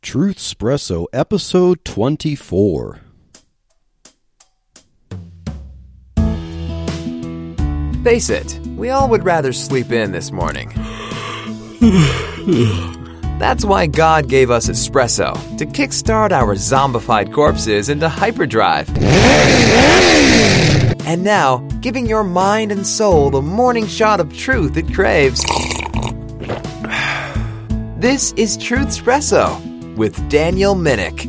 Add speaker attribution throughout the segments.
Speaker 1: Truthspresso, episode 24.
Speaker 2: Face it, we all would rather sleep in this morning. That's why God gave us espresso, to kickstart our zombified corpses into hyperdrive. And now, giving your mind and soul the morning shot of truth it craves. This is Truthspresso with Daniel Minnick.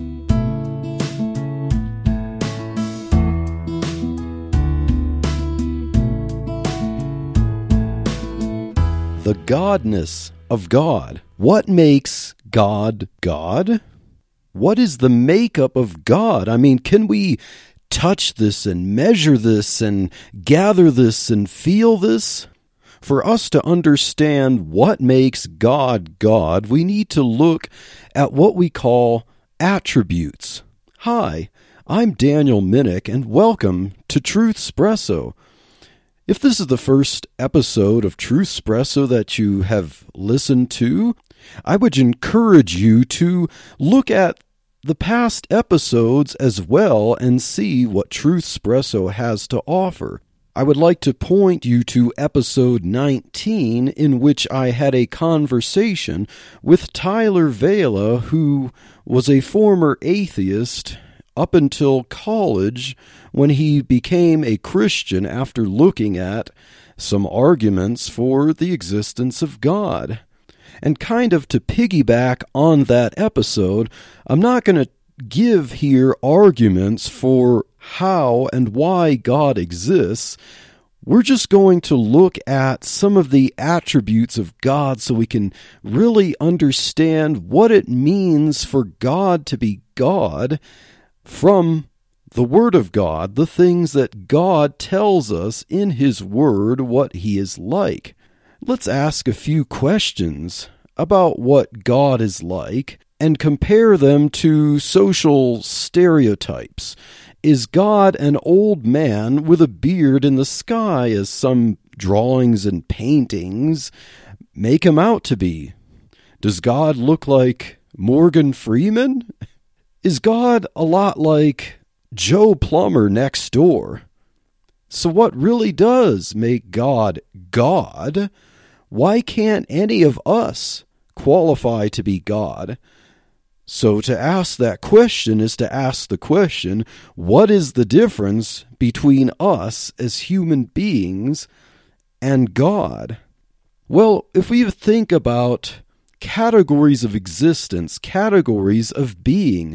Speaker 1: The godness of God. What makes God God? What is the makeup of God? I mean, can we touch this and measure this and gather this and feel this? For us to understand what makes God God, we need to look at what we call attributes. Hi, I'm Daniel Minnick, and welcome to Truthspresso. If this is the first episode of Truthspresso that you have listened to, I would encourage you to look at the past episodes as well and see what Truthspresso has to offer. I would like to point you to episode 19, in which I had a conversation with Tyler Vela, who was a former atheist up until college, when he became a Christian after looking at some arguments for the existence of God. And kind of to piggyback on that episode, I'm not going to give here arguments for how and why God exists. We're just going to look at some of the attributes of God so we can really understand what it means for God to be God from the Word of God, the things that God tells us in His Word what He is like. Let's ask a few questions about what God is like and compare them to social stereotypes. Is God an old man with a beard in the sky, as some drawings and paintings make him out to be? Does God look like Morgan Freeman? Is God a lot like Joe Plumber next door? So what really does make God God? Why can't any of us qualify to be God? So to ask that question is to ask the question, what is the difference between us as human beings and God? Well, if we think about categories of existence, categories of being,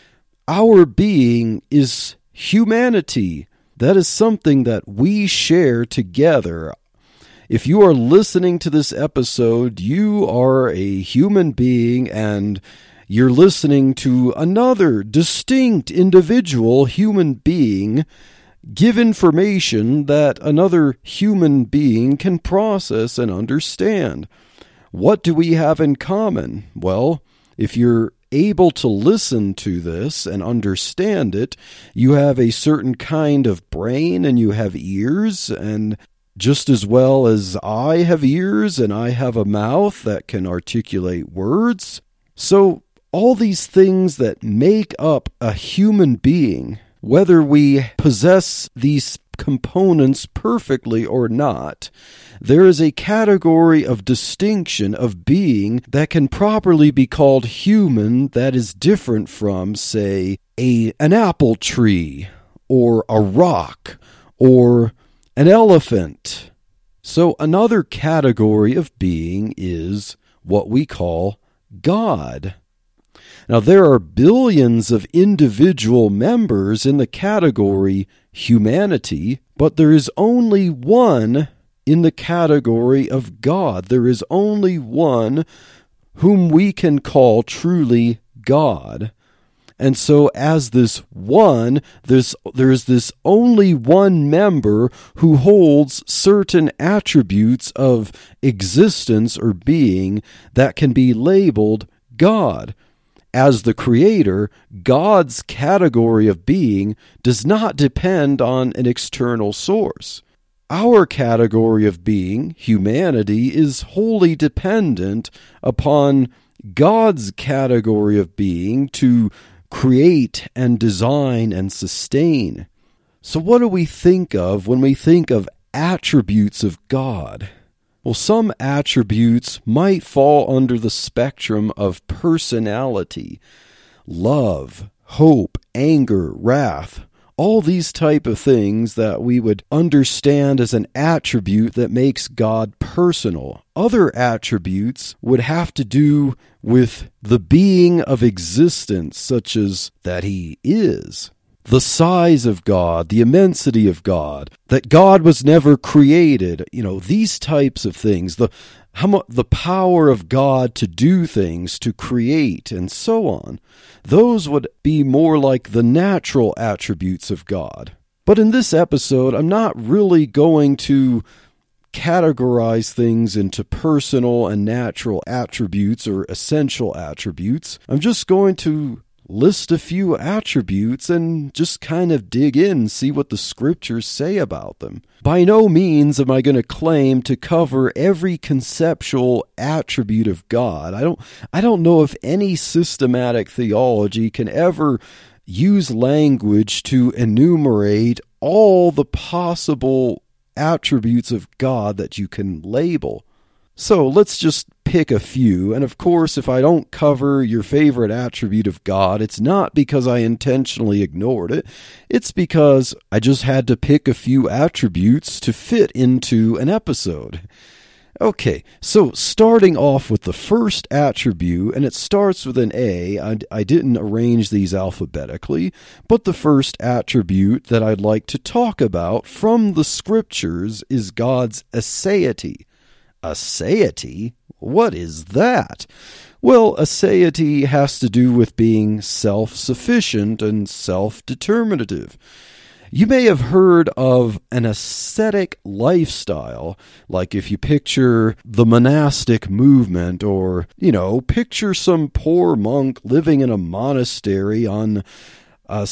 Speaker 1: our being is humanity. That is something that we share together. If you are listening to this episode, you are a human being and you're listening to another distinct individual human being give information that another human being can process and understand. What do we have in common? Well, if you're able to listen to this and understand it, you have a certain kind of brain and you have ears, and just as well as I have ears and I have a mouth that can articulate words. So all these things that make up a human being, whether we possess these components perfectly or not, there is a category of distinction of being that can properly be called human that is different from, say, an apple tree or a rock or an elephant. So another category of being is what we call God. Now, there are billions of individual members in the category humanity, but there is only one in the category of God. There is only one whom we can call truly God. And so as this one, there is this only one member who holds certain attributes of existence or being that can be labeled God. As the Creator, God's category of being does not depend on an external source. Our category of being, humanity, is wholly dependent upon God's category of being to create and design and sustain. So what do we think of when we think of attributes of God? Well, some attributes might fall under the spectrum of personality, love, hope, anger, wrath, all these type of things that we would understand as an attribute that makes God personal. Other attributes would have to do with the being of existence, such as that he is, the size of God, the immensity of God, that God was never created, these types of things, the power of God to do things, to create, and so on. Those would be more like the natural attributes of God. But in this episode, I'm not really going to categorize things into personal and natural attributes or essential attributes. I'm just going to list a few attributes and just kind of dig in, see what the scriptures say about them. By no means am I going to claim to cover every conceptual attribute of God. I don't know if any systematic theology can ever use language to enumerate all the possible attributes of God that you can label. So let's just pick a few, and of course, if I don't cover your favorite attribute of God, it's not because I intentionally ignored it. It's because I just had to pick a few attributes to fit into an episode. Okay, so starting off with the first attribute, and it starts with an A. I didn't arrange these alphabetically, but the first attribute that I'd like to talk about from the scriptures is God's aseity. Aseity? What is that? Well, aseity has to do with being self-sufficient and self-determinative. You may have heard of an ascetic lifestyle, like if you picture the monastic movement, or, picture some poor monk living in a monastery on a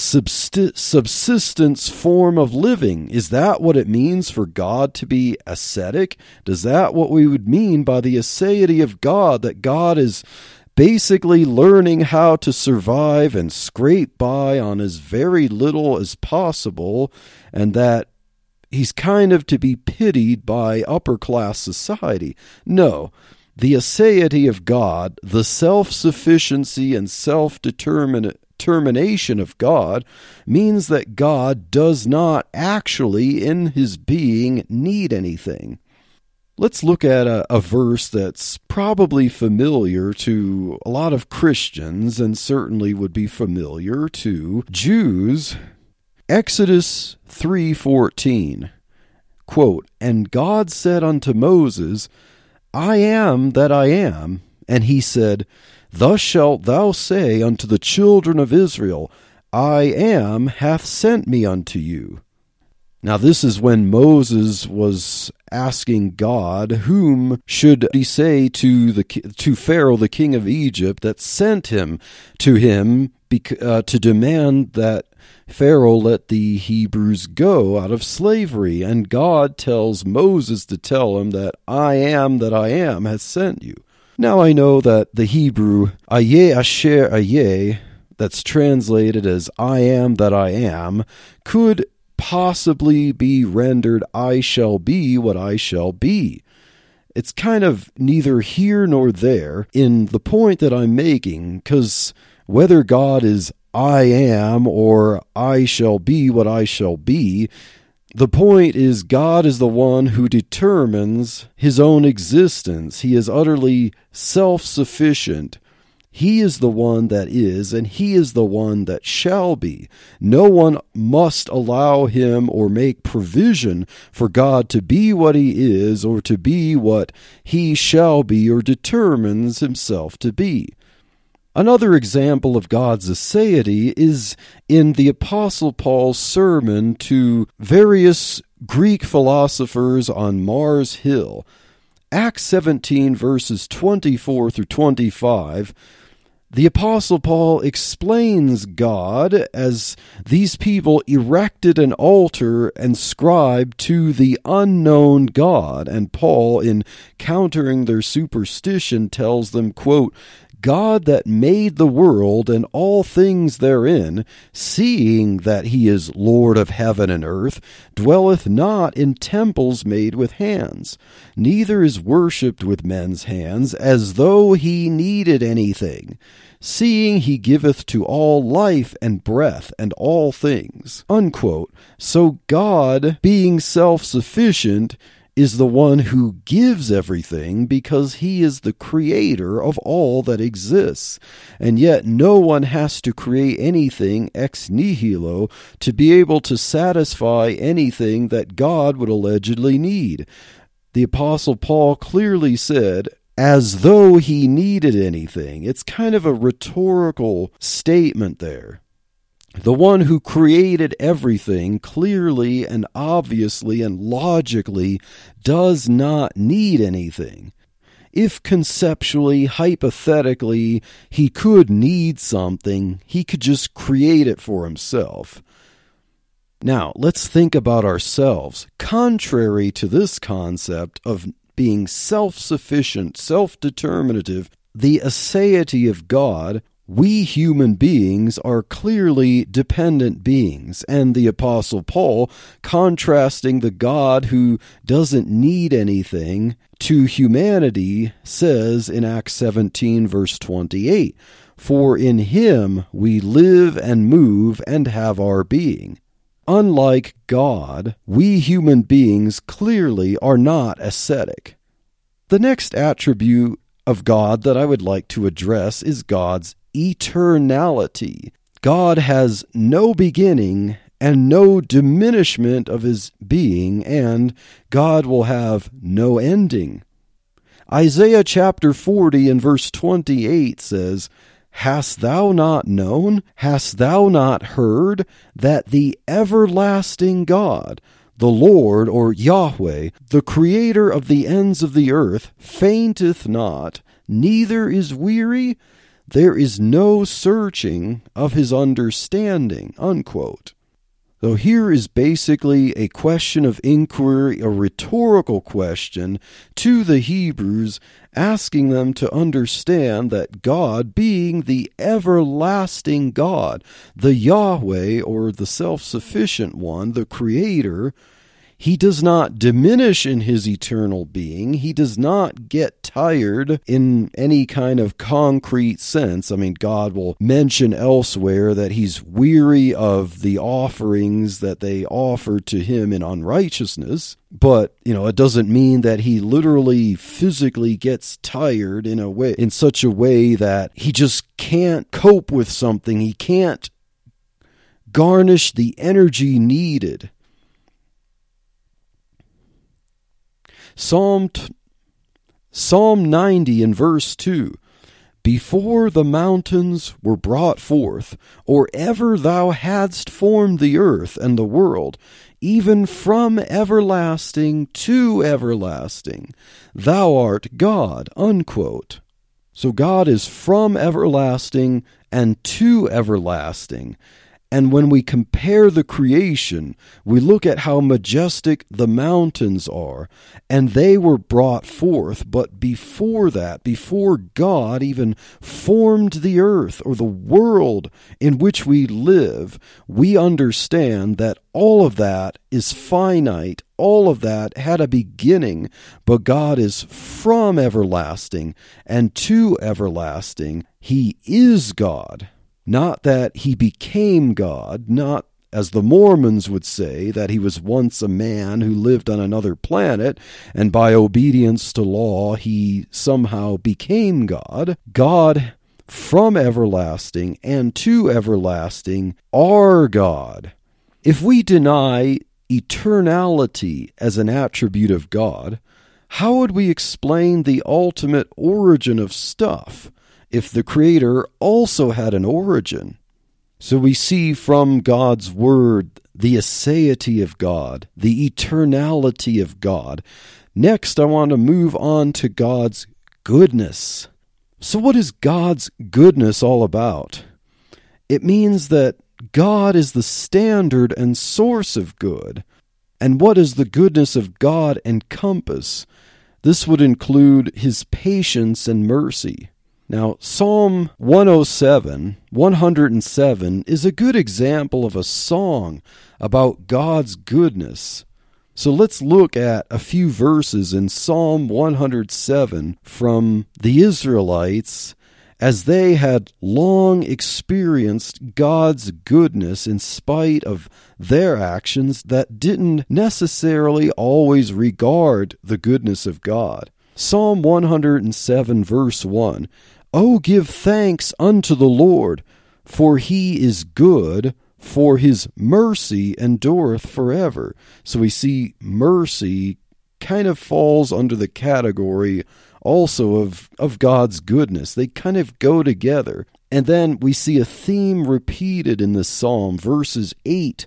Speaker 1: subsistence form of living. Is that what it means for God to be ascetic? Does that what we would mean by the aseity of God, that God is basically learning how to survive and scrape by on as very little as possible, and that he's kind of to be pitied by upper-class society? No. The aseity of God, the self-sufficiency and self-determination of God, means that God does not actually, in his being, need anything. Let's look at a verse that's probably familiar to a lot of Christians and certainly would be familiar to Jews. Exodus 3:14, quote, "And God said unto Moses, I am that I am. And he said, Thus shalt thou say unto the children of Israel, I am hath sent me unto you." Now this is when Moses was asking God, whom should he say to Pharaoh, the king of Egypt, that sent him to demand that Pharaoh let the Hebrews go out of slavery. And God tells Moses to tell him that I am has sent you. Now I know that the Hebrew Ayeh Asher Ayeh, that's translated as I am that I am, could possibly be rendered I shall be what I shall be. It's kind of neither here nor there in the point that I'm making, because whether God is I am or I shall be what I shall be, the point is God is the one who determines his own existence. He is utterly self-sufficient. He is the one that is, and he is the one that shall be. No one must allow him or make provision for God to be what he is or to be what he shall be or determines himself to be. Another example of God's aseity is in the Apostle Paul's sermon to various Greek philosophers on Mars Hill. Acts 17, verses 24 through 25, the Apostle Paul explains God as these people erected an altar inscribed to the unknown God. And Paul, in countering their superstition, tells them, quote, God that made the world and all things therein, seeing that he is Lord of heaven and earth, dwelleth not in temples made with hands, neither is worshipped with men's hands, as though he needed anything, seeing he giveth to all life and breath and all things." Unquote. So God, being self-sufficient, is the one who gives everything because he is the creator of all that exists. And yet no one has to create anything ex nihilo to be able to satisfy anything that God would allegedly need. The Apostle Paul clearly said, as though he needed anything. It's kind of a rhetorical statement there. The one who created everything clearly and obviously and logically does not need anything. If conceptually, hypothetically, he could need something, he could just create it for himself. Now, let's think about ourselves. Contrary to this concept of being self-sufficient, self-determinative, the aseity of God, we human beings are clearly dependent beings, and the Apostle Paul, contrasting the God who doesn't need anything to humanity, says in Acts 17, verse 28, "For in him we live and move and have our being." Unlike God, we human beings clearly are not ascetic. The next attribute of God that I would like to address is God's eternality. God has no beginning and no diminishment of his being, and God will have no ending. Isaiah chapter 40 and verse 28 says, "Hast thou not known, hast thou not heard, that the everlasting God, the Lord, or Yahweh, the creator of the ends of the earth, fainteth not, neither is weary? There is no searching of his understanding." Unquote. So here is basically a question of inquiry, a rhetorical question to the Hebrews, asking them to understand that God, being the everlasting God, the Yahweh, or the self-sufficient one, the Creator, he does not diminish in his eternal being. He does not get tired in any kind of concrete sense. I mean, God will mention elsewhere that he's weary of the offerings that they offer to him in unrighteousness. But, it doesn't mean that he literally physically gets tired in such a way that he just can't cope with something. He can't garnish the energy needed. Psalm 90 in verse 2, "Before the mountains were brought forth, or ever thou hadst formed the earth and the world, even from everlasting to everlasting, thou art God." Unquote. So God is from everlasting and to everlasting. And when we compare the creation, we look at how majestic the mountains are, and they were brought forth. But before that, before God even formed the earth or the world in which we live, we understand that all of that is finite. All of that had a beginning, but God is from everlasting and to everlasting. He is God. Not that he became God, not as the Mormons would say, that he was once a man who lived on another planet, and by obedience to law he somehow became God. God from everlasting and to everlasting are God. If we deny eternality as an attribute of God, how would we explain the ultimate origin of stuff if the Creator also had an origin? So we see from God's Word the aseity of God, the eternality of God. Next, I want to move on to God's goodness. So what is God's goodness all about? It means that God is the standard and source of good. And what does the goodness of God encompass? This would include his patience and mercy. Now, Psalm 107 is a good example of a song about God's goodness. So let's look at a few verses in Psalm 107 from the Israelites as they had long experienced God's goodness in spite of their actions that didn't necessarily always regard the goodness of God. Psalm 107 verse 1, "O give thanks unto the Lord, for he is good, for his mercy endureth forever." So we see mercy kind of falls under the category also of God's goodness. They kind of go together. And then we see a theme repeated in this psalm. Verses 8,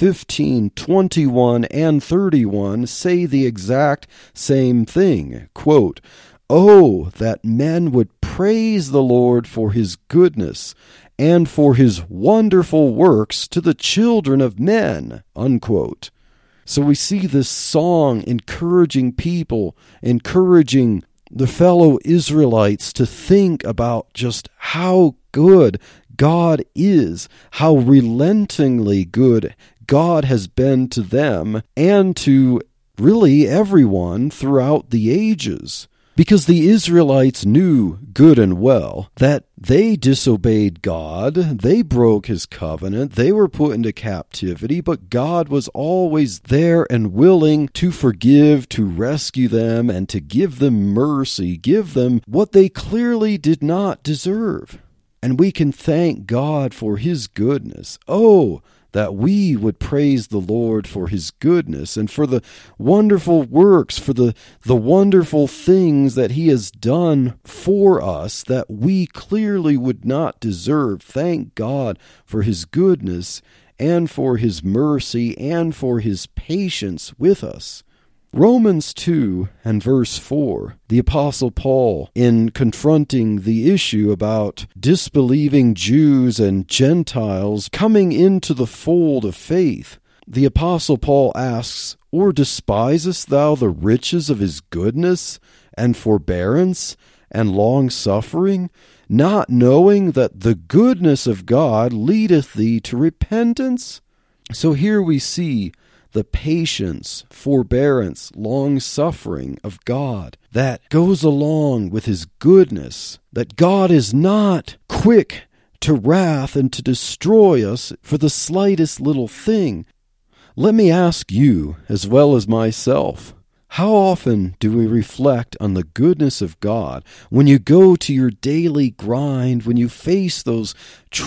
Speaker 1: 15, 21, and 31 say the exact same thing. Quote, "Oh, that men would praise the Lord for his goodness and for his wonderful works to the children of men." Unquote. So we see this song encouraging people, encouraging the fellow Israelites to think about just how good God is, how relentingly good God has been to them and to really everyone throughout the ages. Because the Israelites knew good and well that they disobeyed God, they broke his covenant, they were put into captivity, but God was always there and willing to forgive, to rescue them, and to give them mercy, give them what they clearly did not deserve. And we can thank God for his goodness. Oh, that we would praise the Lord for his goodness and for the wonderful works, for the wonderful things that he has done for us that we clearly would not deserve. Thank God for his goodness and for his mercy and for his patience with us. Romans 2 and verse 4, the Apostle Paul, in confronting the issue about disbelieving Jews and Gentiles coming into the fold of faith, the Apostle Paul asks, "Or despisest thou the riches of his goodness and forbearance and long-suffering, not knowing that the goodness of God leadeth thee to repentance?" So here we see the patience, forbearance, long-suffering of God that goes along with his goodness, that God is not quick to wrath and to destroy us for the slightest little thing. Let me ask you, as well as myself, how often do we reflect on the goodness of God when you go to your daily grind, when you face those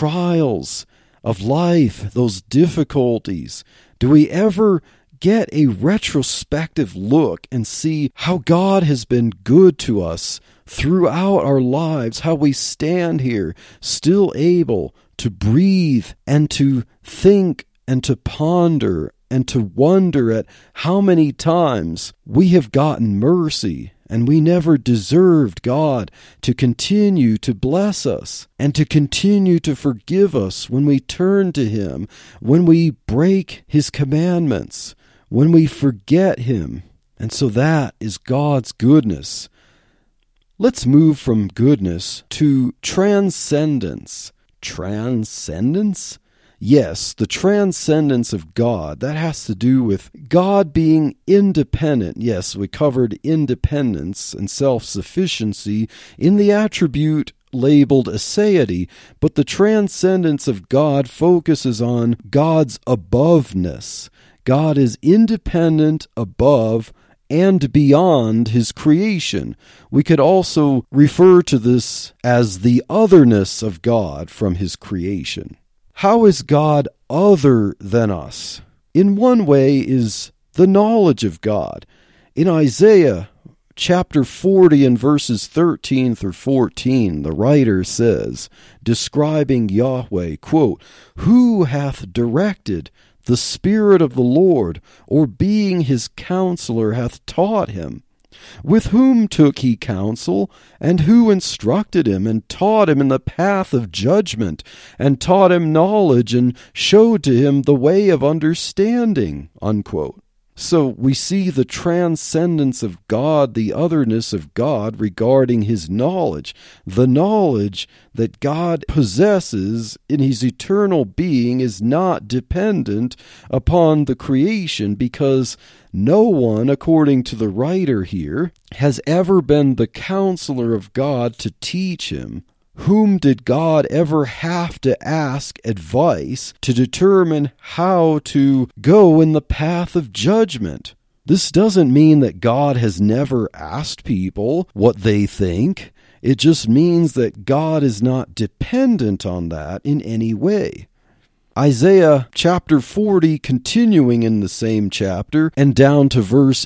Speaker 1: trials of life, those difficulties? Do we ever get a retrospective look and see how God has been good to us throughout our lives, how we stand here still able to breathe and to think and to ponder and to wonder at how many times we have gotten mercy and we never deserved God to continue to bless us and to continue to forgive us when we turn to him, when we break his commandments, when we forget him. And so that is God's goodness. Let's move from goodness to transcendence. Transcendence? Yes, the transcendence of God, that has to do with God being independent. Yes, we covered independence and self-sufficiency in the attribute labeled aseity, but the transcendence of God focuses on God's aboveness. God is independent, above, and beyond his creation. We could also refer to this as the otherness of God from his creation. How is God other than us? In one way is the knowledge of God. In Isaiah chapter 40 and verses 13 through 14, the writer says, describing Yahweh, quote, "Who hath directed the Spirit of the Lord, or being his counselor hath taught him? With whom took he counsel, and who instructed him, and taught him in the path of judgment, and taught him knowledge, and showed to him the way of understanding?" Unquote. So we see the transcendence of God, the otherness of God regarding his knowledge, the knowledge that God possesses in his eternal being is not dependent upon the creation, because no one, according to the writer here, has ever been the counselor of God to teach him. Whom did God ever have to ask advice to determine how to go in the path of judgment? This doesn't mean that God has never asked people what they think. It just means that God is not dependent on that in any way. Isaiah chapter 40, continuing in the same chapter, and down to verse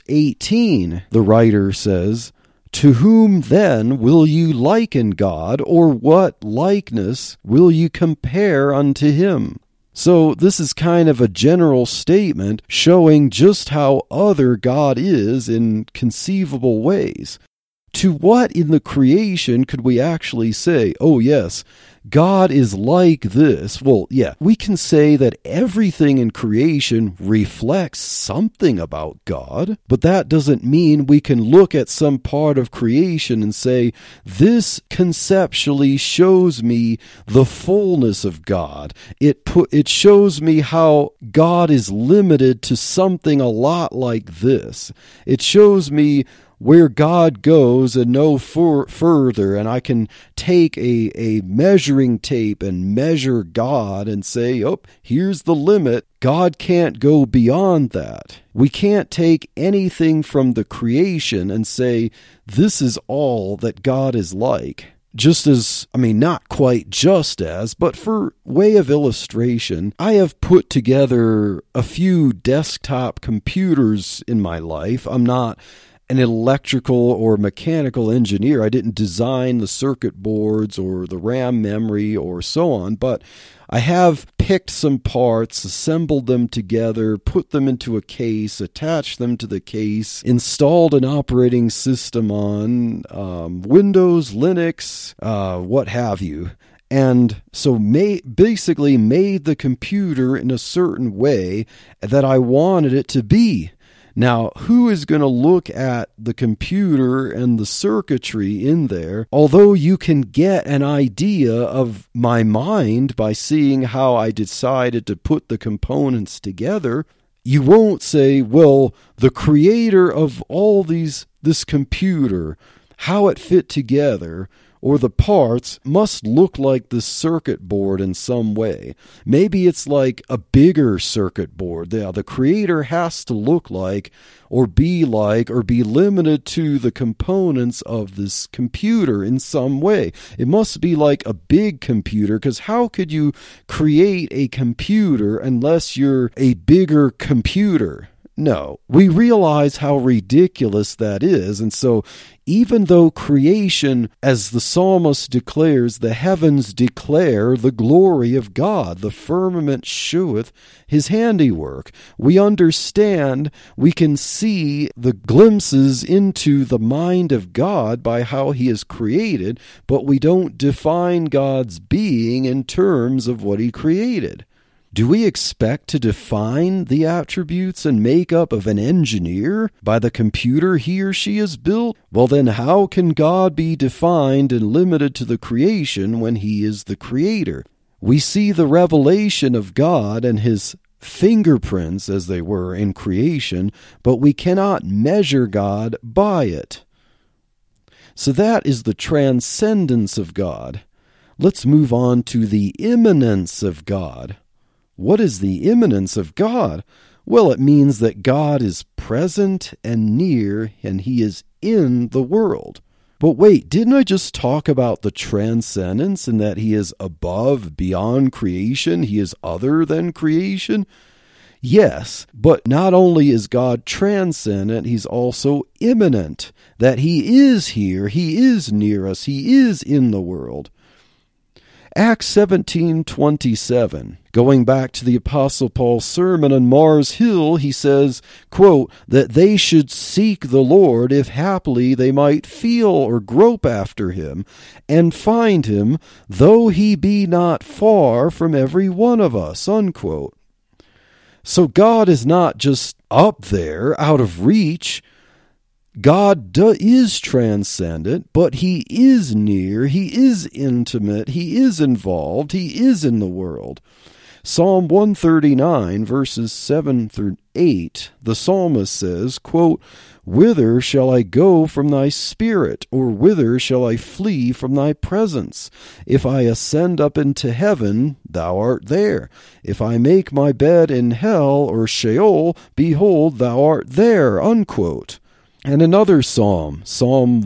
Speaker 1: 18, the writer says, "To whom then will you liken God, or what likeness will you compare unto him?" So this is kind of a general statement showing just how other God is in conceivable ways. To what in the creation could we actually say, oh yes, God is like this? Well, yeah, we can say that everything in creation reflects something about God, but that doesn't mean we can look at some part of creation and say, this conceptually shows me the fullness of God. It shows me how God is limited to something a lot like this. It shows me where God goes and no further, and I can take a measuring tape and measure God and say, oh, here's the limit. God can't go beyond that. We can't take anything from the creation and say, this is all that God is like. Just as, not quite just as, but for way of illustration, I have put together a few desktop computers in my life. I'm not an electrical or mechanical engineer. I didn't design the circuit boards or the RAM memory or so on, but I have picked some parts, assembled them together, put them into a case, attached them to the case, installed an operating system on Windows, Linux, what have you. And so basically made the computer in a certain way that I wanted it to be. Now, who is going to look at the computer and the circuitry in there? Although you can get an idea of my mind by seeing how I decided to put the components together, you won't say, well, the creator of all this computer, how it fit together, or the parts must look like the circuit board in some way. Maybe it's like a bigger circuit board. The creator has to look like or be limited to the components of this computer in some way. It must be like a big computer, because how could you create a computer unless you're a bigger computer? No, we realize how ridiculous that is. And so even though creation, as the psalmist declares, the heavens declare the glory of God, the firmament sheweth his handiwork, we understand, we can see the glimpses into the mind of God by how he is created, but we don't define God's being in terms of what he created. Do we expect to define the attributes and makeup of an engineer by the computer he or she has built? Well, then how can God be defined and limited to the creation when he is the creator? We see the revelation of God and his fingerprints, as they were, in creation, but we cannot measure God by it. So that is the transcendence of God. Let's move on to the immanence of God. What is the immanence of God? Well, it means that God is present and near, and he is in the world. But wait, didn't I just talk about the transcendence and that he is above, beyond creation? He is other than creation? Yes, but not only is God transcendent, he's also immanent, that he is here, he is near us, he is in the world. Acts 17:27, going back to the Apostle Paul's sermon on Mars Hill, he says, quote, that they should seek the Lord if haply they might feel or grope after him, and find him, though he be not far from every one of us, unquote. So God is not just up there, out of reach. God is transcendent, but he is near, he is intimate, he is involved, he is in the world. Psalm 139, verses 7 through 8, the psalmist says, quote, "Whither shall I go from thy spirit, or whither shall I flee from thy presence? If I ascend up into heaven, thou art there. If I make my bed in hell or Sheol, behold, thou art there." Unquote. And another psalm, Psalm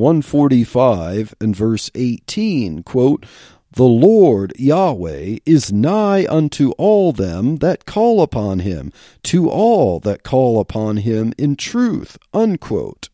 Speaker 1: 145 and verse 18, quote, "The Lord Yahweh is nigh unto all them that call upon him, to all that call upon him in truth." Unquote.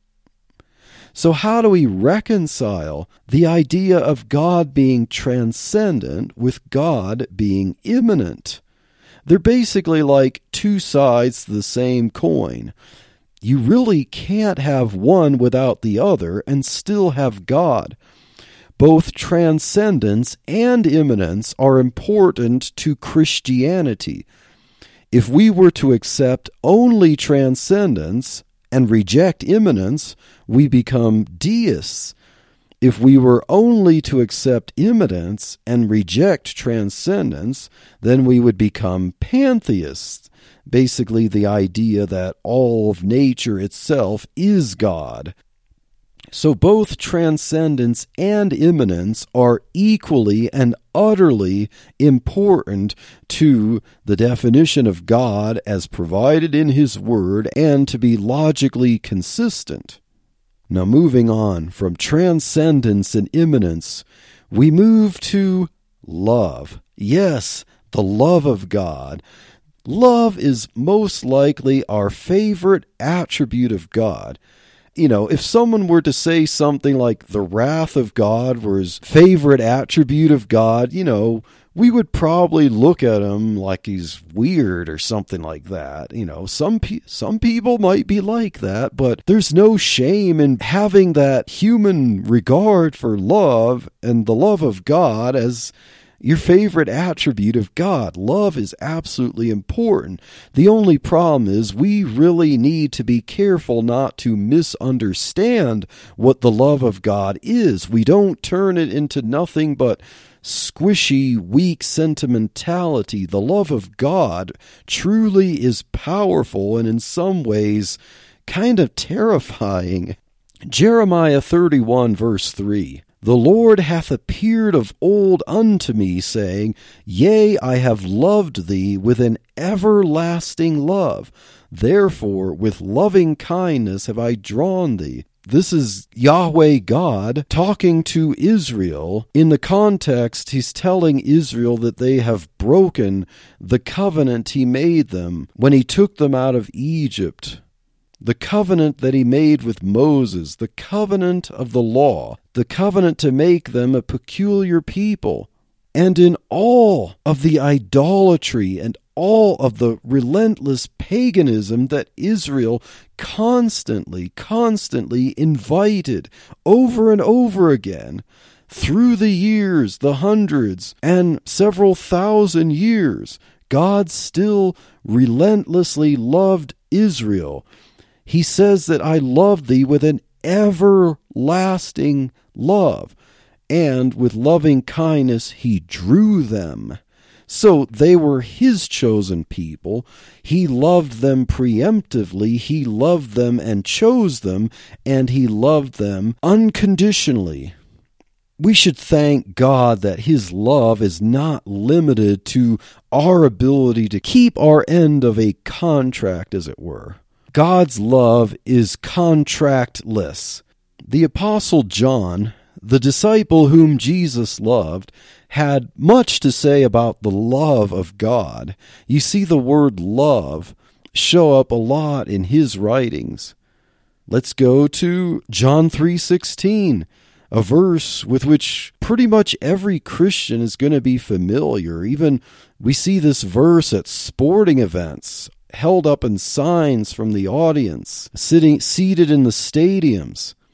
Speaker 1: So how do we reconcile the idea of God being transcendent with God being immanent? They're basically like two sides to the same coin. You really can't have one without the other and still have God. Both transcendence and immanence are important to Christianity. If we were to accept only transcendence and reject immanence, we become deists. If we were only to accept immanence and reject transcendence, then we would become pantheists. Basically, the idea that all of nature itself is God. So both transcendence and immanence are equally and utterly important to the definition of God as provided in His Word and to be logically consistent. Now, moving on from transcendence and immanence, we move to love. Yes, the love of God. Love is most likely our favorite attribute of God. You know, if someone were to say something like the wrath of God were his favorite attribute of God, you know, we would probably look at him like he's weird or something like that. You know, some people might be like that, but there's no shame in having that human regard for love and the love of God as your favorite attribute of God. Love is absolutely important. The only problem is we really need to be careful not to misunderstand what the love of God is. We don't turn it into nothing but squishy, weak sentimentality. The love of God truly is powerful and in some ways kind of terrifying. Jeremiah 31 verse 3. "The Lord hath appeared of old unto me, saying, Yea, I have loved thee with an everlasting love. Therefore with loving kindness have I drawn thee." This is Yahweh God talking to Israel. In the context, he's telling Israel that they have broken the covenant he made them when he took them out of Egypt. The covenant that he made with Moses, the covenant of the law, the covenant to make them a peculiar people. And in all of the idolatry and all of the relentless paganism that Israel constantly invited over and over again, through the years, the hundreds, and several thousand years, God still relentlessly loved Israel. He says that I love thee with an everlasting love, and with loving kindness he drew them. So they were his chosen people. He loved them preemptively. He loved them and chose them, and he loved them unconditionally. We should thank God that his love is not limited to our ability to keep our end of a contract, as it were. God's love is contractless. The Apostle John, the disciple whom Jesus loved, had much to say about the love of God. You see the word love show up a lot in his writings. Let's go to John 3:16, a verse with which pretty much every Christian is going to be familiar. Even we see this verse at sporting events, held up in signs from the audience, seated in the stadiums.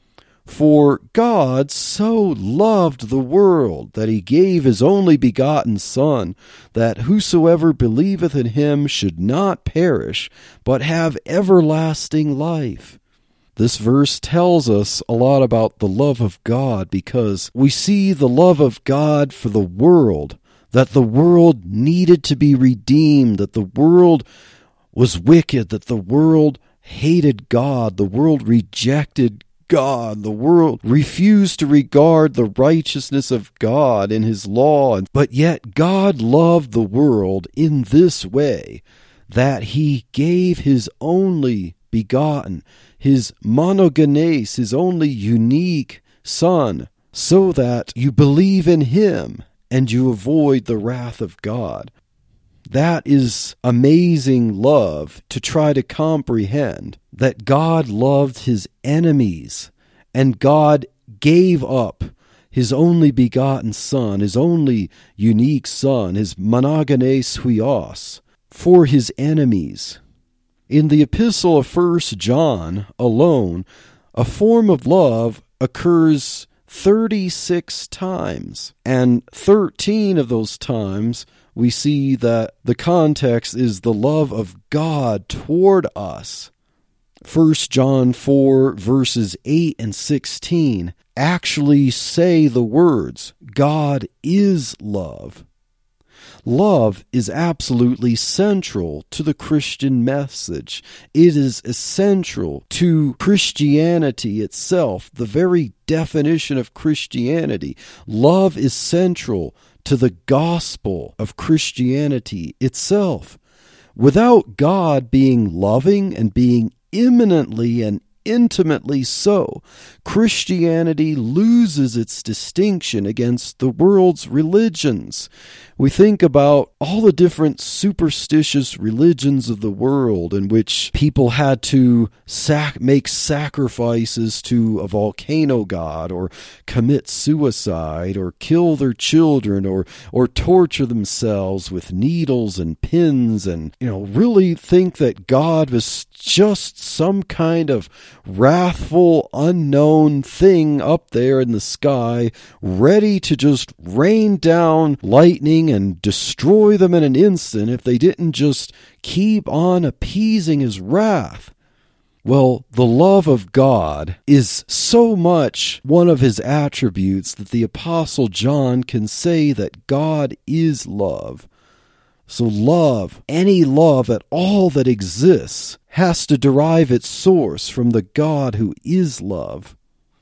Speaker 1: For God so loved the world that he gave his only begotten Son, that whosoever believeth in him should not perish, but have everlasting life. This verse tells us a lot about the love of God, because we see the love of God for the world, that the world needed to be redeemed, that the world was wicked, that the world hated God, the world rejected God, the world refused to regard the righteousness of God in his law, but yet God loved the world in this way, that he gave his only begotten, his monogenes, his only unique Son, so that you believe in him and you avoid the wrath of God. That is amazing love to try to comprehend, that God loved his enemies, and God gave up his only begotten Son, his only unique Son, his monogenes huios, for his enemies. In the epistle of 1 John alone, a form of love occurs 36 times, and 13 of those times we see that the context is the love of God toward us. 1 John 4 verses 8 and 16 actually say the words, God is love. Love is absolutely central to the Christian message. It is essential to Christianity itself, the very definition of Christianity. Love is central to the gospel of Christianity itself. Without God being loving and being imminently and intimately so, Christianity loses its distinction against the world's religions. We think about all the different superstitious religions of the world in which people had to make sacrifices to a volcano god, or commit suicide, or kill their children, or torture themselves with needles and pins, and really think that God was just some kind of wrathful, unknown thing up there in the sky, ready to just rain down lightning and destroy them in an instant if they didn't just keep on appeasing his wrath. Well, the love of God is so much one of his attributes that the Apostle John can say that God is love. So love, any love at all that exists, has to derive its source from the God who is love.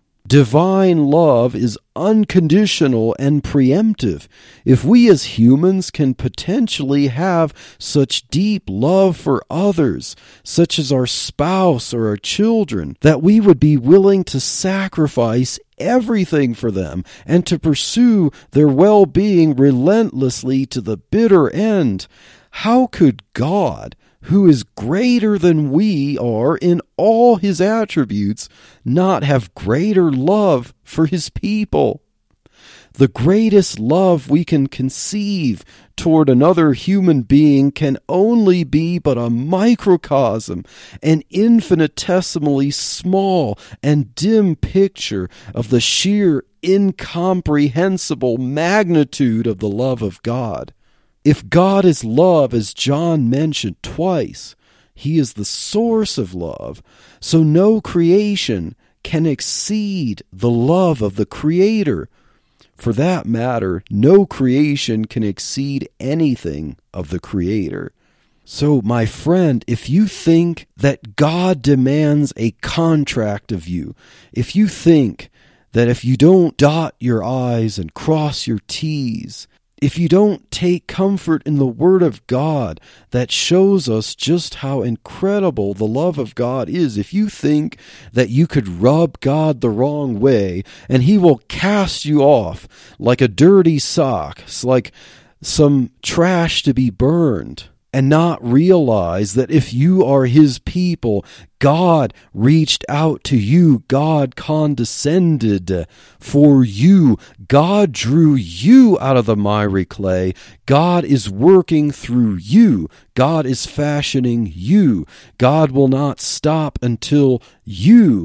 Speaker 1: Divine love is unconditional and preemptive. If we as humans can potentially have such deep love for others, such as our spouse or our children, that we would be willing to sacrifice everything for them and to pursue their well-being relentlessly to the bitter end, how could God, who is greater than we are in all his attributes, not have greater love for his people? The greatest love we can conceive toward another human being can only be but a microcosm, an infinitesimally small and dim picture of the sheer incomprehensible magnitude of the love of God. If God is love, as John mentioned twice, he is the source of love, so no creation can exceed the love of the Creator. For that matter, no creation can exceed anything of the Creator. So, my friend, if you think that God demands a contract of you, if you think that if you don't dot your I's and cross your T's, if you don't take comfort in the Word of God that shows us just how incredible the love of God is, if you think that you could rub God the wrong way and he will cast you off like a dirty sock, like some trash to be burned, and not realize that if you are his people, God reached out to you, God condescended for you, God drew you out of the miry clay, God is working through you, God is fashioning you, God will not stop until you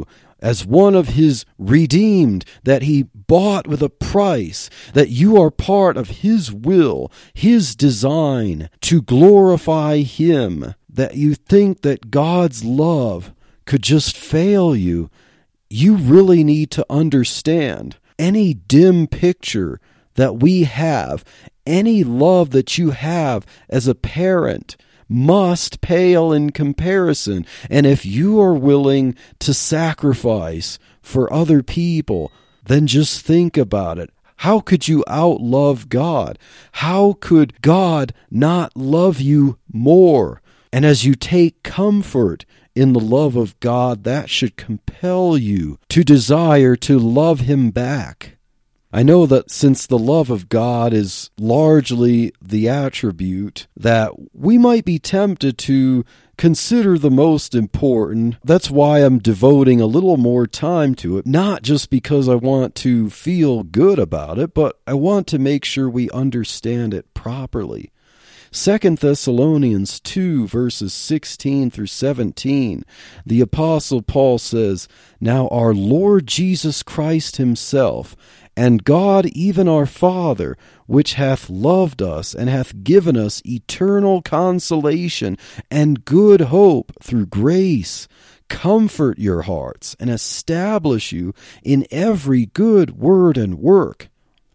Speaker 1: as one of his redeemed, that he bought with a price, that you are part of his will, his design to glorify him, that you think that God's love could just fail you, you really need to understand any dim picture that we have, any love that you have as a parent, must pale in comparison. And if you are willing to sacrifice for other people, then just think about it. How could you outlove God? How could God not love you more? And as you take comfort in the love of God, that should compel you to desire to love him back. I know that since the love of God is largely the attribute that we might be tempted to consider the most important, that's why I'm devoting a little more time to it, not just because I want to feel good about it, but I want to make sure we understand it properly. 2 Thessalonians 2, verses 16 through 17, the Apostle Paul says, "Now our Lord Jesus Christ himself, and God even our Father, which hath loved us, and hath given us eternal consolation and good hope through grace, comfort your hearts, and establish you in every good word and work."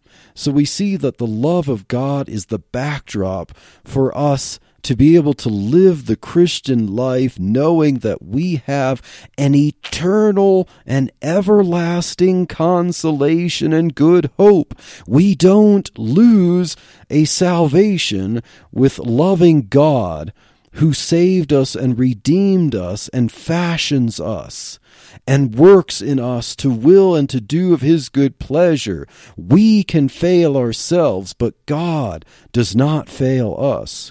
Speaker 1: So we see that the love of God is the backdrop for us to be able to live the Christian life knowing that we have an eternal and everlasting consolation and good hope. We don't lose a salvation with loving God who saved us and redeemed us and fashions us and works in us to will and to do of his good pleasure. We can fail ourselves, but God does not fail us.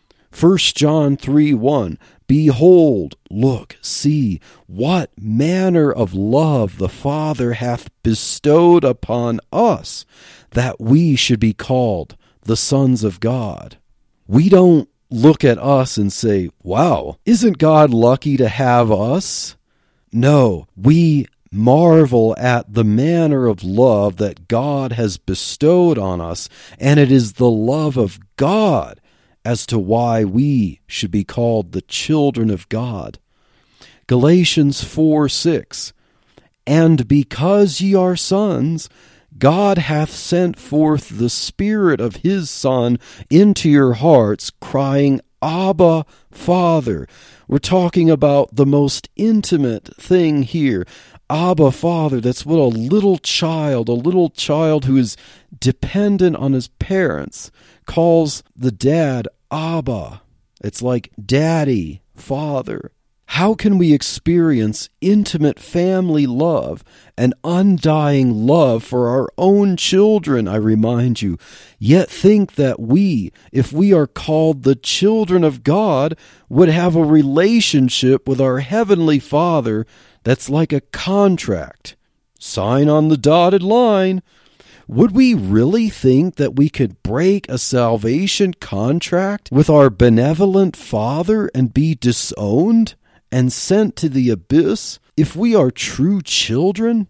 Speaker 1: 1 John 3:1, "Behold, look, see, what manner of love the Father hath bestowed upon us, that we should be called the sons of God." We don't look at us and say, "Wow, isn't God lucky to have us?" No, we marvel at the manner of love that God has bestowed on us, and it is the love of God as to why we should be called the children of God. Galatians 4:6, "And because ye are sons, God hath sent forth the Spirit of his Son into your hearts, crying, Abba, Father." We're talking about the most intimate thing here. Abba, Father, that's what a little child who is dependent on his parents, calls the dad Abba. It's like daddy, father. How can we experience intimate family love and undying love for our own children, I remind you, yet think that we, if we are called the children of God, would have a relationship with our Heavenly Father that's like a contract? Sign on the dotted line. Would we really think that we could break a salvation contract with our benevolent Father and be disowned and sent to the abyss if we are true children?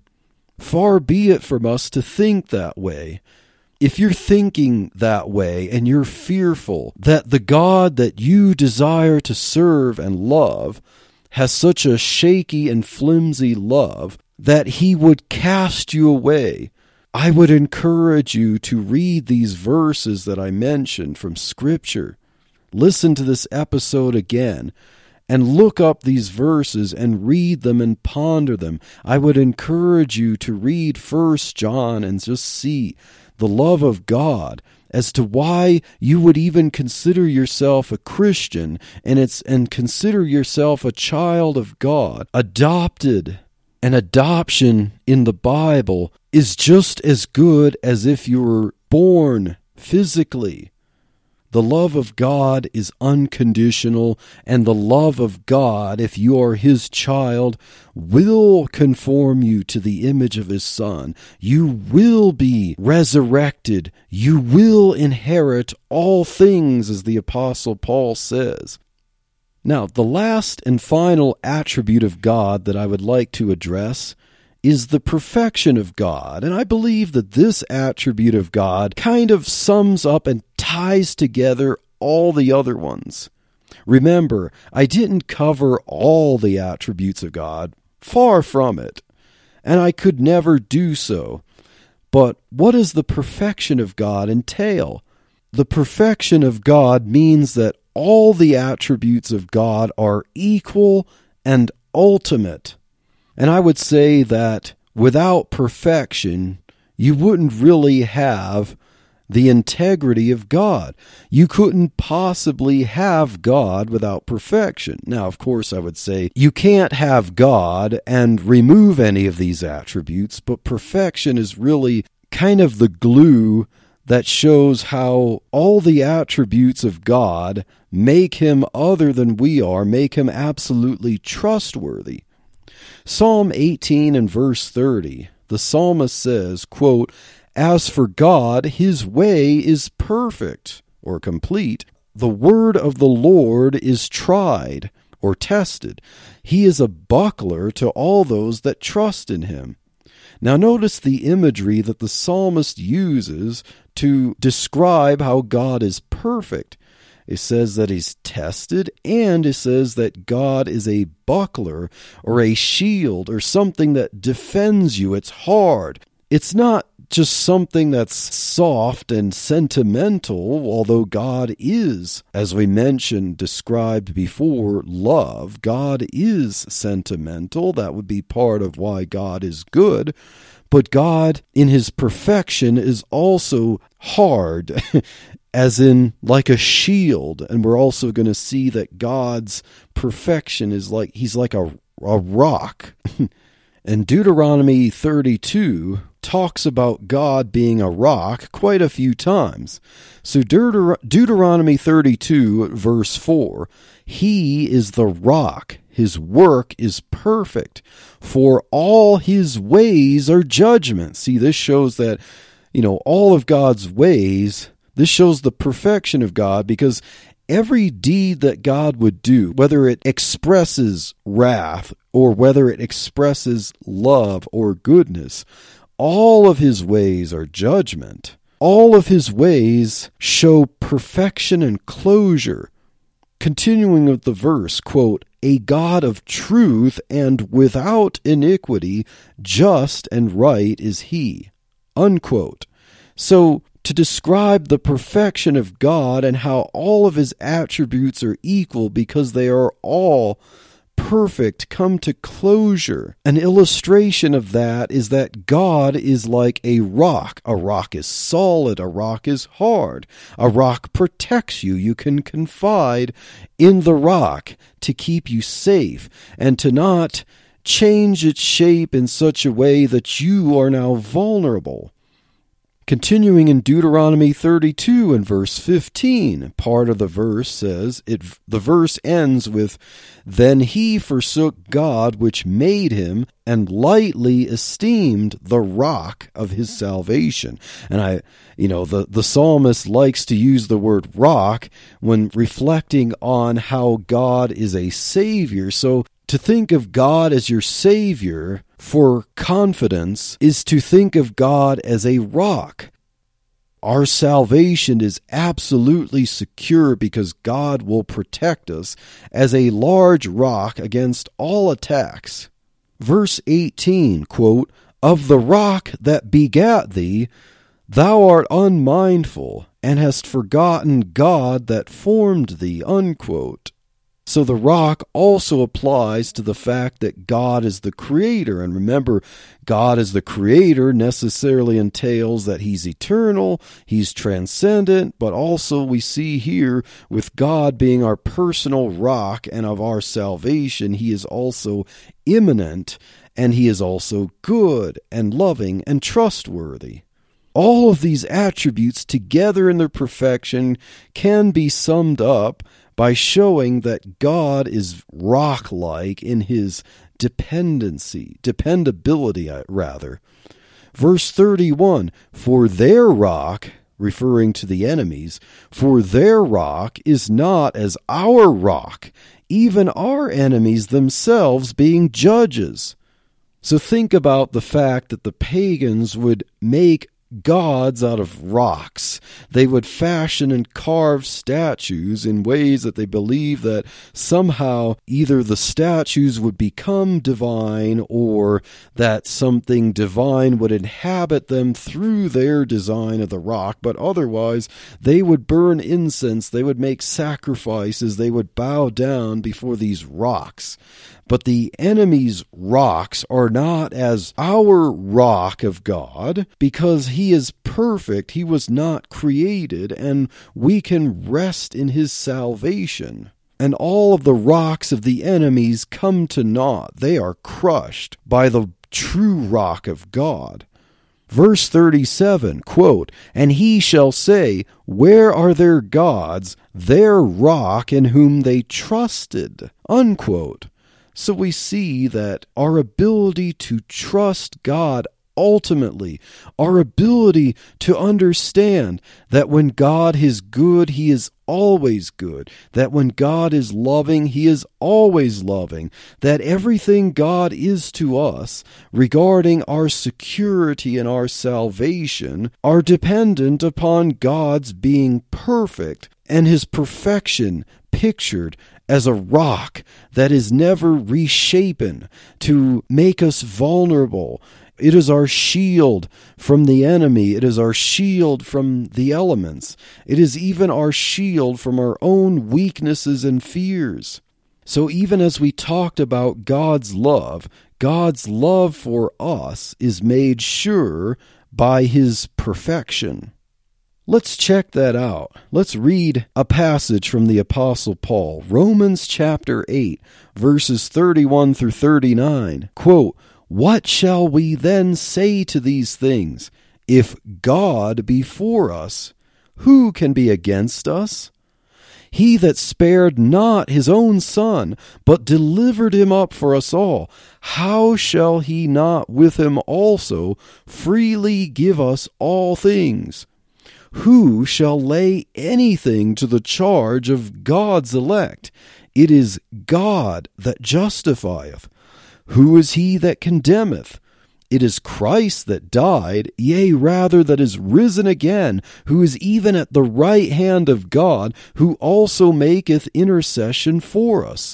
Speaker 1: Far be it from us to think that way. If you're thinking that way and you're fearful that the God that you desire to serve and love has such a shaky and flimsy love that he would cast you away, I would encourage you to read these verses that I mentioned from Scripture. Listen to this episode again and look up these verses and read them and ponder them. I would encourage you to read 1 John and just see the love of God as to why you would even consider yourself a Christian and consider yourself a child of God, adopted. And adoption in the Bible is just as good as if you were born physically. The love of God is unconditional, and the love of God, if you are his child, will conform you to the image of his Son. You will be resurrected. You will inherit all things, as the Apostle Paul says. Now, the last and final attribute of God that I would like to address is the perfection of God. And I believe that this attribute of God kind of sums up and ties together all the other ones. Remember, I didn't cover all the attributes of God, far from it, and I could never do so. But what does the perfection of God entail? The perfection of God means that all the attributes of God are equal and ultimate. And I would say that without perfection, you wouldn't really have the integrity of God. You couldn't possibly have God without perfection. Now, of course, I would say you can't have God and remove any of these attributes, but perfection is really kind of the glue that shows how all the attributes of God make him other than we are, make him absolutely trustworthy. Psalm 18 and verse 30, the psalmist says, quote, "As for God, his way is perfect," or complete. "The word of the Lord is tried," or tested. "He is a buckler to all those that trust in him." Now notice the imagery that the psalmist uses to describe how God is perfect. It says that he's tested, and it says that God is a buckler or a shield or something that defends you. It's hard. It's not just something that's soft and sentimental, although God is, as we mentioned, described before, love. God is sentimental. That would be part of why God is good. But God, in his perfection, is also hard, as in like a shield. And we're also going to see that God's perfection is like, he's like a rock. And Deuteronomy 32 talks about God being a rock quite a few times. So Deuteronomy 32, verse 4, "He is the rock, his work is perfect, for all his ways are judgment." See, this shows that, all of God's ways, this shows the perfection of God, because every deed that God would do, whether it expresses wrath or whether it expresses love or goodness, all of his ways are judgment. All of his ways show perfection and closure. Continuing with the verse, quote, "A God of truth and without iniquity, just and right is he," unquote. So, to describe the perfection of God and how all of his attributes are equal because they are all perfect, come to closure. An illustration of that is that God is like a rock. A rock is solid. A rock is hard. A rock protects you. You can confide in the rock to keep you safe and to not change its shape in such a way that you are now vulnerable. Continuing in Deuteronomy 32 and verse 15, part of the verse says, the verse ends with, "Then he forsook God which made him, and lightly esteemed the rock of his salvation." And the psalmist likes to use the word rock when reflecting on how God is a savior. So to think of God as your savior for confidence is to think of God as a rock. Our salvation is absolutely secure because God will protect us as a large rock against all attacks. Verse 18, quote, "Of the rock that begat thee, thou art unmindful, and hast forgotten God that formed thee," unquote. So the rock also applies to the fact that God is the creator. And remember, God as the creator necessarily entails that he's eternal, he's transcendent, but also we see here with God being our personal rock and of our salvation, he is also immanent, and he is also good and loving and trustworthy. All of these attributes together in their perfection can be summed up by showing that God is rock-like in his dependability rather. Verse 31, "For their rock," referring to the enemies, "for their rock is not as our rock, even our enemies themselves being judges. So think about the fact that the pagans would make gods out of rocks. They would fashion and carve statues in ways that they believed that somehow either the statues would become divine or that something divine would inhabit them through their design of the rock. But otherwise, they would burn incense, they would make sacrifices, they would bow down before these rocks. But the enemy's rocks are not as our rock of God, because he is perfect, he was not created, and we can rest in his salvation. And all of the rocks of the enemies come to naught. They are crushed by the true rock of God. Verse 37, quote, "And he shall say, Where are their gods, their rock in whom they trusted?" Unquote. So we see that our ability to trust God ultimately, our ability to understand that when God is good, he is always good, that when God is loving, he is always loving, that everything God is to us regarding our security and our salvation are dependent upon God's being perfect and his perfection pictured as a rock that is never reshapen to make us vulnerable. It is our shield from the enemy. It is our shield from the elements. It is even our shield from our own weaknesses and fears. So even as we talked about God's love for us is made sure by his perfection. Let's check that out. Let's read a passage from the Apostle Paul, Romans chapter 8, verses 31 through 39. Quote, "What shall we then say to these things? If God be for us, who can be against us? He that spared not his own Son, but delivered him up for us all, how shall he not with him also freely give us all things? Who shall lay anything to the charge of God's elect? It is God that justifieth. Who is he that condemneth? It is Christ that died, yea, rather that is risen again, who is even at the right hand of God, who also maketh intercession for us."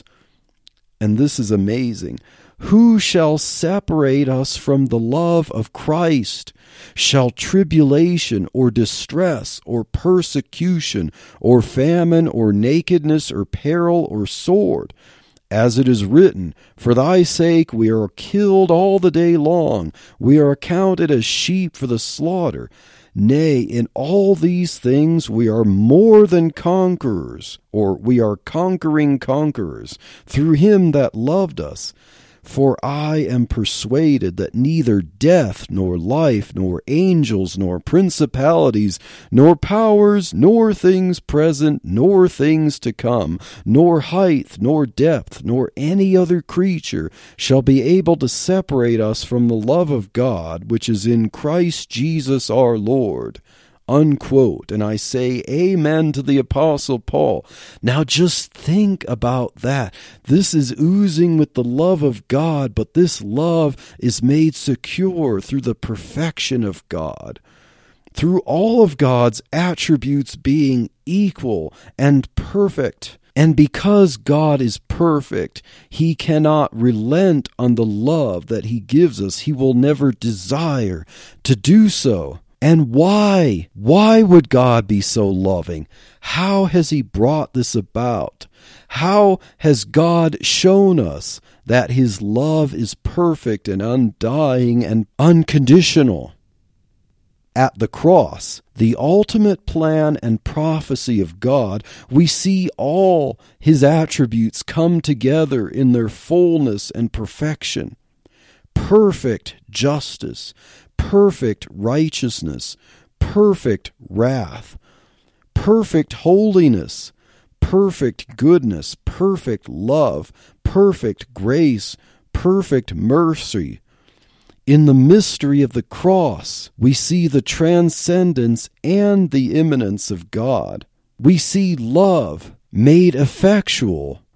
Speaker 1: And this is amazing. "Who shall separate us from the love of Christ? Shall tribulation or distress or persecution or famine or nakedness or peril or sword? As it is written, For thy sake we are killed all the day long. We are accounted as sheep for the slaughter. Nay, in all these things we are more than conquerors," or we are conquering conquerors, "through him that loved us. For I am persuaded that neither death, nor life, nor angels, nor principalities, nor powers, nor things present, nor things to come, nor height, nor depth, nor any other creature shall be able to separate us from the love of God, which is in Christ Jesus our Lord." Unquote. And I say amen to the Apostle Paul. Now just think about that. This is oozing with the love of God, but this love is made secure through the perfection of God. Through all of God's attributes being equal and perfect. And because God is perfect, he cannot relent on the love that he gives us. He will never desire to do so. And why? Why would God be so loving? How has he brought this about? How has God shown us that his love is perfect and undying and unconditional? At the cross, the ultimate plan and prophecy of God, we see all his attributes come together in their fullness and perfection. Perfect justice, perfect righteousness, perfect wrath, perfect holiness, perfect goodness, perfect love, perfect grace, perfect mercy. In the mystery of the cross, we see the transcendence and the immanence of God. We see love made effectual.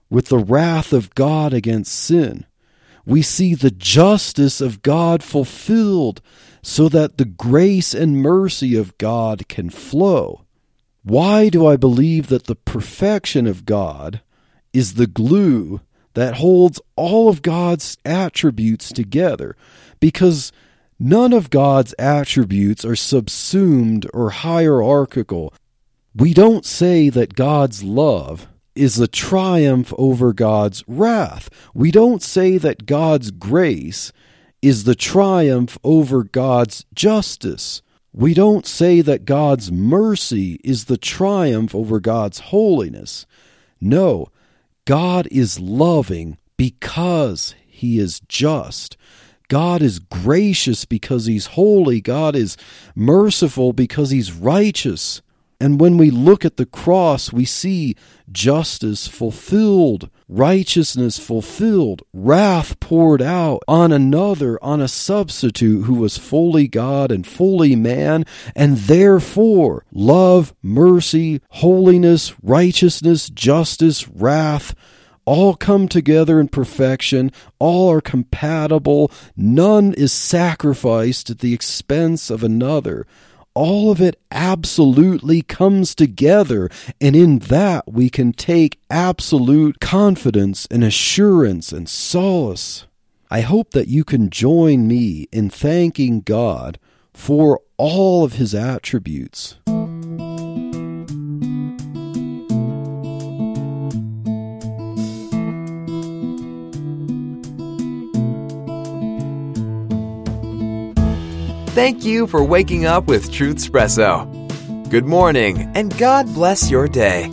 Speaker 1: with the wrath of God against sin. We see the justice of God fulfilled so that the grace and mercy of God can flow. Why do I believe that the perfection of God is the glue that holds all of God's attributes together? Because none of God's attributes are subsumed or hierarchical. We don't say that God's love is a triumph over God's wrath. We don't say that God's grace is the triumph over God's justice. We don't say that God's mercy is the triumph over God's holiness. No, God is loving because He is just. God is gracious because He's holy. God is merciful because He's righteous. And when we look at the cross, we see justice fulfilled, righteousness fulfilled, wrath poured out on another, on a substitute who was fully God and fully man, and therefore love, mercy, holiness, righteousness, justice, wrath, all come together in perfection, all are compatible, none is sacrificed at the expense of another. All of it absolutely comes together, and in that we can take absolute confidence and assurance and solace. I hope that you can join me in thanking God for all of His attributes.
Speaker 2: Thank you for waking up with Truthspresso. Good morning, and God bless your day.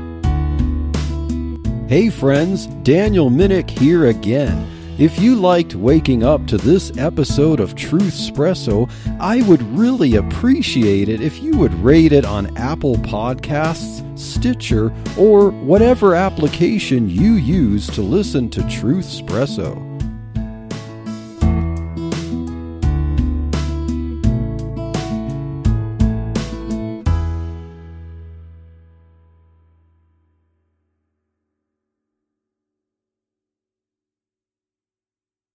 Speaker 1: Hey friends, Daniel Minnick here again. If you liked waking up to this episode of Truthspresso, I would really appreciate it if you would rate it on Apple Podcasts, Stitcher, or whatever application you use to listen to Truthspresso.